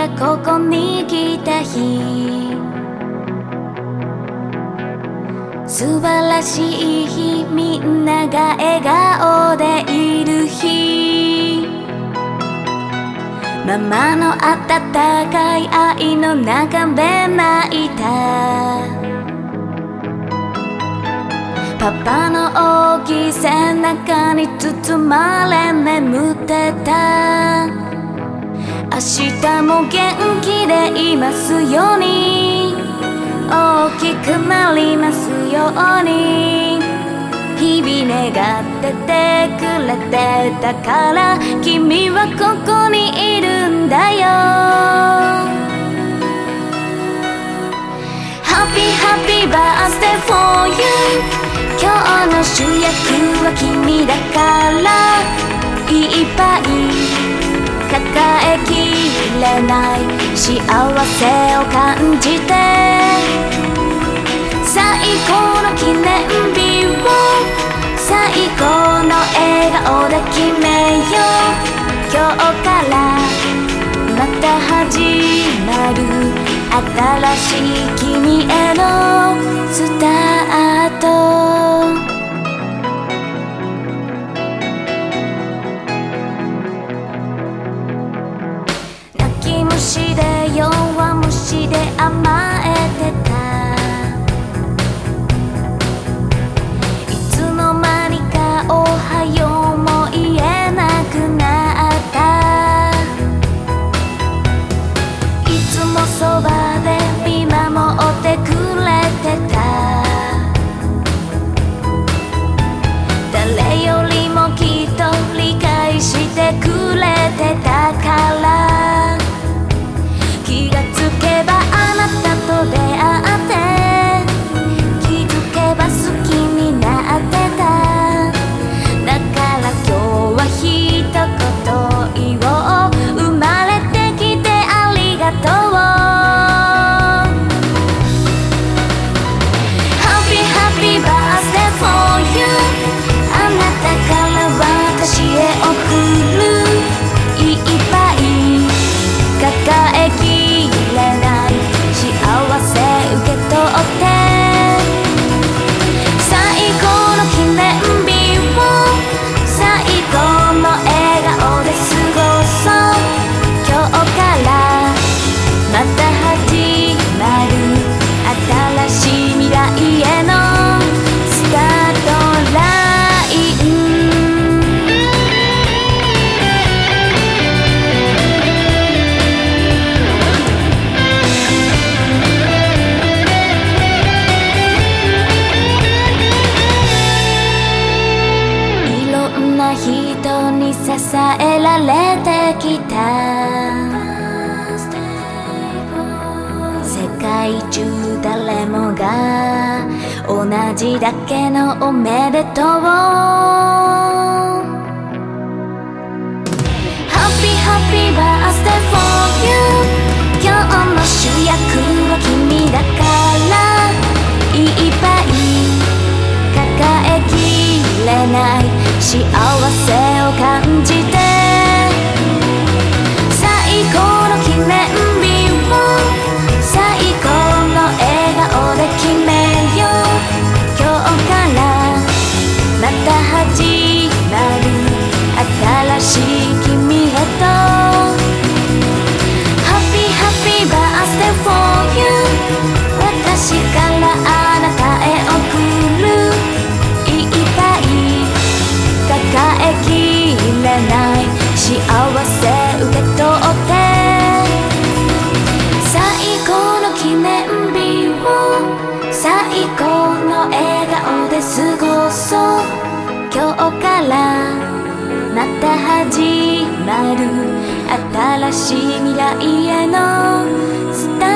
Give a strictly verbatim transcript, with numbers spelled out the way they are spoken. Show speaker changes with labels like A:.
A: がここに来た日、素晴らしい日、みんなが笑顔でいる日、ママの温かい愛の中で泣いた、パパの大きい背中に包まれ眠ってた、明日も元気でいますように、大きくなりますように、日々願っててくれてたから、君はここにいるんだよ。 Happy Happy Birthday for you、 今日の主役は君だから、いっぱい抱えきれない幸せを感じて、最高の記念日を最高の笑顔で決めよう。今日からまた始まる新しい君へのスタート。虫で弱虫で甘えてた、いつの間にかおはようも言えなくなった、いつもそばで見守ってくれてた、誰よりもきっと理解してくれてたから、気がつけばあなたと出会って、気づけば好きになってた、だから今日は一言言おう、生まれてきてありがとう。 Happy Happy Birthday for you、 あなたから私へ送るいっぱい抱えきれない幸せ受け取って、最高の記念日を最高の笑顔で過ごそう。今日からまた始まる新しい未来へのスタートライン。人に支えられてきた、世界中誰もが同じだけのおめでとう。 Happy Happy Birthday for you、 今日の主役は君だから、いっぱい抱えきれない幸せを感じて、最高の記念日を最高の笑顔で決めよう。今日からまた始まる新しい君へと、 Happy Happy Birthday for you、 私からあなたへ送るいっぱい抱えきれない幸せ受け取って、最高の記念日を最高の笑顔で過ごそう。今日からまた始まる新しい未来へのスタート。